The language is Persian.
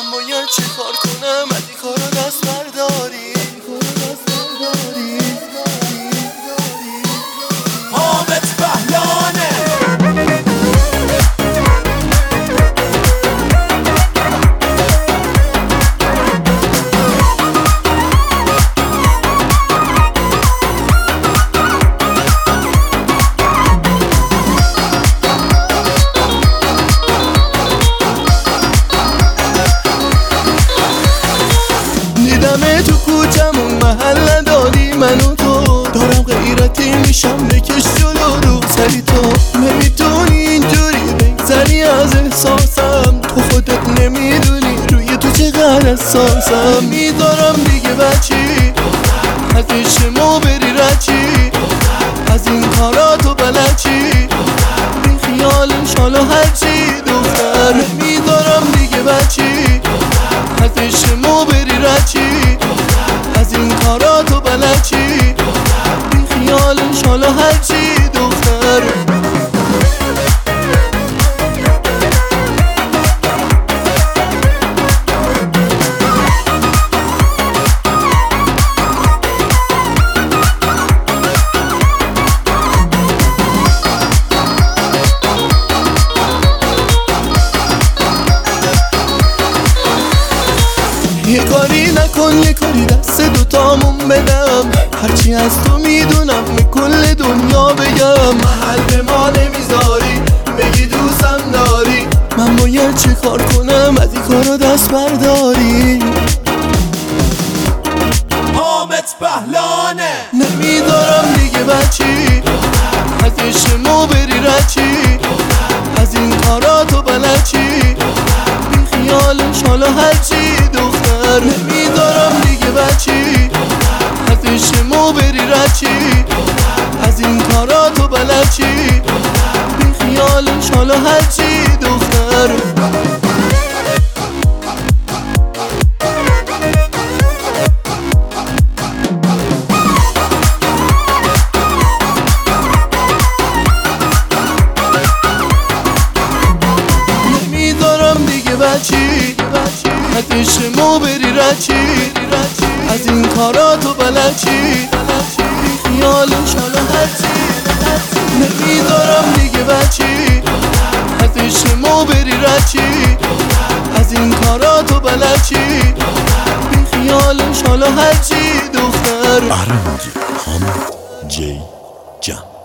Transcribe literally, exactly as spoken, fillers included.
من باید چه کار کنم از این کارا دست برداری. حامد بهلانه دیدمه تو کوچمون محل نداری منو تو دارم غیرتی میشم بکش جلو رو سری تو نمیتونی اینجوری بگذری از احساسم تو خودت نمیدونی روی تو چقدر حساسم میدارم دیگه بچی از پیشمو بری رچی از این کارا تو بلچی بی خیالش حالا هرچی دختر نمیدارم دیگه بچی از پیشمو بری رچی از این کارا تو بلچی بی خیالش حالا هرچی دختر یه کاری نکن یه کاری دست دوتامون بدم هرچی از تو میدونم به کل دنیا بگم محل به ما نمیذاری بگی دوستم داری من باید چه کار کنم از این کارا دست برداری. حامد بهلانه نمیدارم دیگه بچی از پیشمو بری رچی از این کارا تو بلچی بی خیالش حالا هرچی دختر نمیدارم دیگه بچی از پیشمو بری رچی از این کارا تو بلچی بی خیالش حالا هرچی دختر نمیدارم دیگه بچی از پیشمو بری رچی از این کارا تو بلچی بی خیالش حالا هرچی نمیدارم دیگه بچی از پیشمو بری رچی از این کارا تو بلچی بی خیالش حالا هرچی دختر. آرنج حامد جی جان.